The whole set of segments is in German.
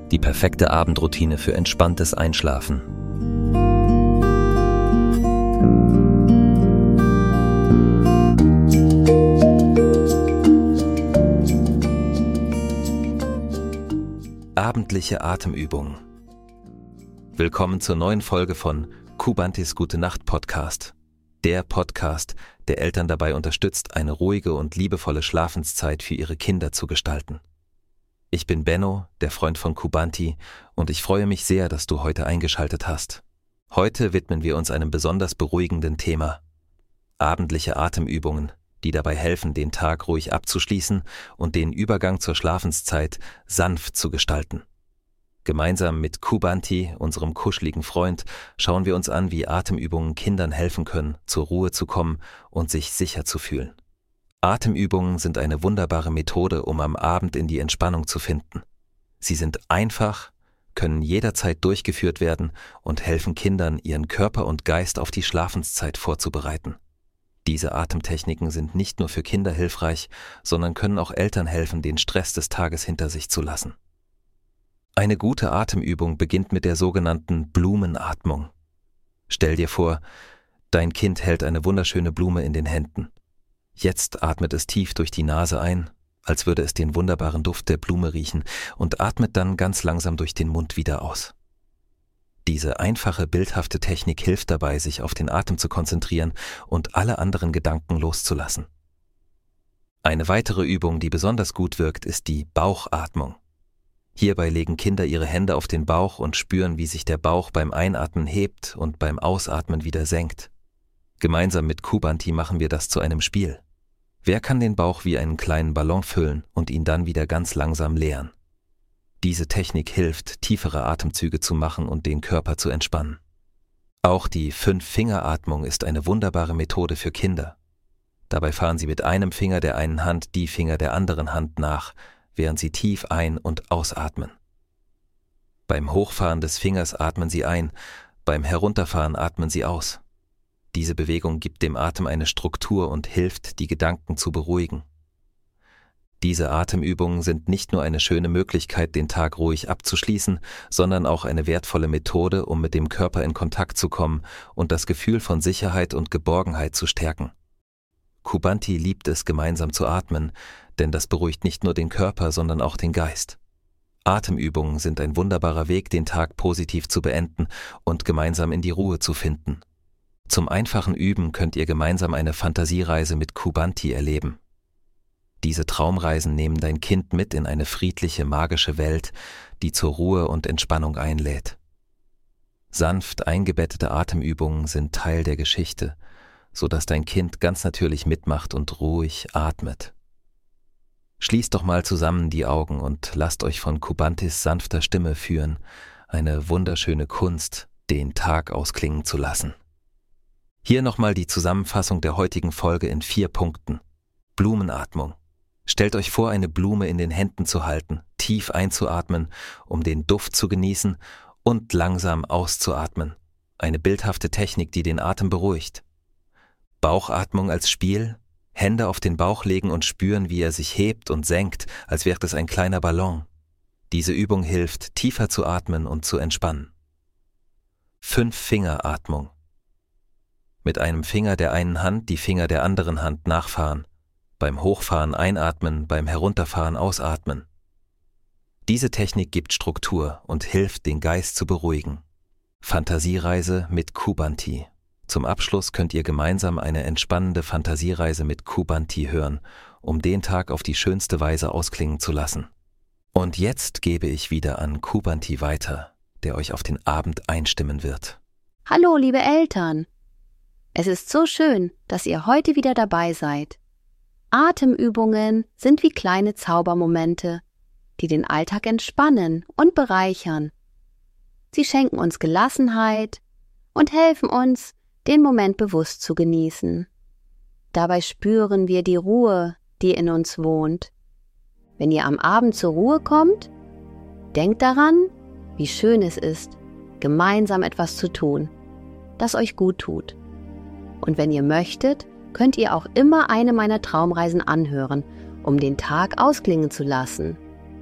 Die perfekte Abendroutine für entspanntes Einschlafen. Abendliche Atemübungen. Willkommen zur neuen Folge von Kubantis Gute-Nacht-Podcast. Der Podcast, der Eltern dabei unterstützt, eine ruhige und liebevolle Schlafenszeit für ihre Kinder zu gestalten. Ich bin Benno, der Freund von Kubanti, und ich freue mich sehr, dass du heute eingeschaltet hast. Heute widmen wir uns einem besonders beruhigenden Thema: abendliche Atemübungen, die dabei helfen, den Tag ruhig abzuschließen und den Übergang zur Schlafenszeit sanft zu gestalten. Gemeinsam mit Kubanti, unserem kuscheligen Freund, schauen wir uns an, wie Atemübungen Kindern helfen können, zur Ruhe zu kommen und sich sicher zu fühlen. Atemübungen sind eine wunderbare Methode, um am Abend in die Entspannung zu finden. Sie sind einfach, können jederzeit durchgeführt werden und helfen Kindern, ihren Körper und Geist auf die Schlafenszeit vorzubereiten. Diese Atemtechniken sind nicht nur für Kinder hilfreich, sondern können auch Eltern helfen, den Stress des Tages hinter sich zu lassen. Eine gute Atemübung beginnt mit der sogenannten Blumenatmung. Stell dir vor, dein Kind hält eine wunderschöne Blume in den Händen. Jetzt atmet es tief durch die Nase ein, als würde es den wunderbaren Duft der Blume riechen, und atmet dann ganz langsam durch den Mund wieder aus. Diese einfache, bildhafte Technik hilft dabei, sich auf den Atem zu konzentrieren und alle anderen Gedanken loszulassen. Eine weitere Übung, die besonders gut wirkt, ist die Bauchatmung. Hierbei legen Kinder ihre Hände auf den Bauch und spüren, wie sich der Bauch beim Einatmen hebt und beim Ausatmen wieder senkt. Gemeinsam mit Kubanti machen wir das zu einem Spiel. Wer kann den Bauch wie einen kleinen Ballon füllen und ihn dann wieder ganz langsam leeren? Diese Technik hilft, tiefere Atemzüge zu machen und den Körper zu entspannen. Auch die 5-Finger-Atmung ist eine wunderbare Methode für Kinder. Dabei fahren sie mit einem Finger der einen Hand die Finger der anderen Hand nach, während sie tief ein- und ausatmen. Beim Hochfahren des Fingers atmen sie ein, beim Herunterfahren atmen sie aus. Diese Bewegung gibt dem Atem eine Struktur und hilft, die Gedanken zu beruhigen. Diese Atemübungen sind nicht nur eine schöne Möglichkeit, den Tag ruhig abzuschließen, sondern auch eine wertvolle Methode, um mit dem Körper in Kontakt zu kommen und das Gefühl von Sicherheit und Geborgenheit zu stärken. Kubanti liebt es, gemeinsam zu atmen, denn das beruhigt nicht nur den Körper, sondern auch den Geist. Atemübungen sind ein wunderbarer Weg, den Tag positiv zu beenden und gemeinsam in die Ruhe zu finden. Zum einfachen Üben könnt ihr gemeinsam eine Fantasiereise mit Kubanti erleben. Diese Traumreisen nehmen dein Kind mit in eine friedliche, magische Welt, die zur Ruhe und Entspannung einlädt. Sanft eingebettete Atemübungen sind Teil der Geschichte, sodass dein Kind ganz natürlich mitmacht und ruhig atmet. Schließt doch mal zusammen die Augen und lasst euch von Kubantis sanfter Stimme führen, eine wunderschöne Kunst, den Tag ausklingen zu lassen. Hier nochmal die Zusammenfassung der heutigen Folge in 4 Punkten. Blumenatmung. Stellt euch vor, eine Blume in den Händen zu halten, tief einzuatmen, um den Duft zu genießen, und langsam auszuatmen. Eine bildhafte Technik, die den Atem beruhigt. Bauchatmung als Spiel. Hände auf den Bauch legen und spüren, wie er sich hebt und senkt, als wäre es ein kleiner Ballon. Diese Übung hilft, tiefer zu atmen und zu entspannen. 5-Finger-Atmung. Mit einem Finger der einen Hand die Finger der anderen Hand nachfahren. Beim Hochfahren einatmen, beim Herunterfahren ausatmen. Diese Technik gibt Struktur und hilft, den Geist zu beruhigen. Fantasiereise mit Kubanti. Zum Abschluss könnt ihr gemeinsam eine entspannende Fantasiereise mit Kubanti hören, um den Tag auf die schönste Weise ausklingen zu lassen. Und jetzt gebe ich wieder an Kubanti weiter, der euch auf den Abend einstimmen wird. Hallo, liebe Eltern! Es ist so schön, dass ihr heute wieder dabei seid. Atemübungen sind wie kleine Zaubermomente, die den Alltag entspannen und bereichern. Sie schenken uns Gelassenheit und helfen uns, den Moment bewusst zu genießen. Dabei spüren wir die Ruhe, die in uns wohnt. Wenn ihr am Abend zur Ruhe kommt, denkt daran, wie schön es ist, gemeinsam etwas zu tun, das euch gut tut. Und wenn ihr möchtet, könnt ihr auch immer eine meiner Traumreisen anhören, um den Tag ausklingen zu lassen.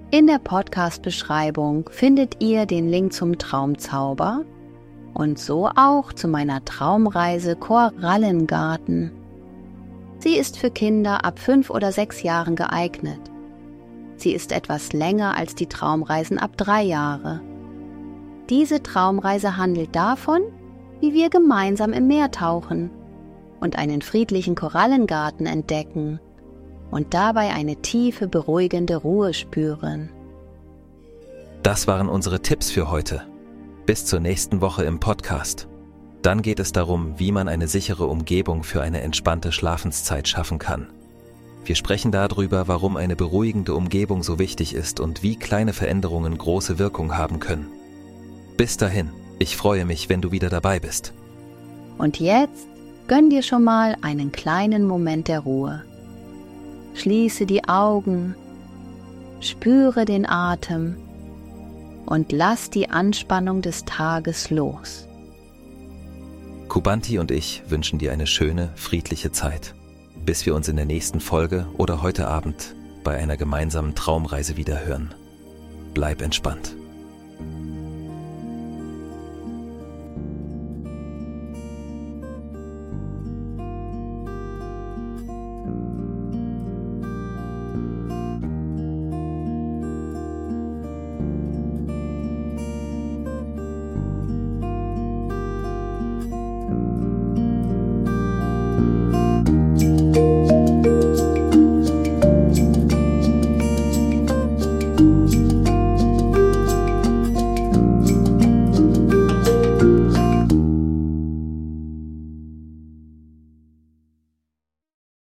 In der Podcast-Beschreibung findet ihr den Link zum Traumzauber und so auch zu meiner Traumreise Korallengarten. Sie ist für Kinder ab 5 oder 6 Jahren geeignet. Sie ist etwas länger als die Traumreisen ab 3 Jahre. Diese Traumreise handelt davon, wie wir gemeinsam im Meer tauchen und einen friedlichen Korallengarten entdecken und dabei eine tiefe, beruhigende Ruhe spüren. Das waren unsere Tipps für heute. Bis zur nächsten Woche im Podcast. Dann geht es darum, wie man eine sichere Umgebung für eine entspannte Schlafenszeit schaffen kann. Wir sprechen darüber, warum eine beruhigende Umgebung so wichtig ist und wie kleine Veränderungen große Wirkung haben können. Bis dahin, ich freue mich, wenn du wieder dabei bist. Und jetzt gönn dir schon mal einen kleinen Moment der Ruhe. Schließe die Augen, spüre den Atem und lass die Anspannung des Tages los. Kubanti und ich wünschen dir eine schöne, friedliche Zeit, bis wir uns in der nächsten Folge oder heute Abend bei einer gemeinsamen Traumreise wieder hören. Bleib entspannt.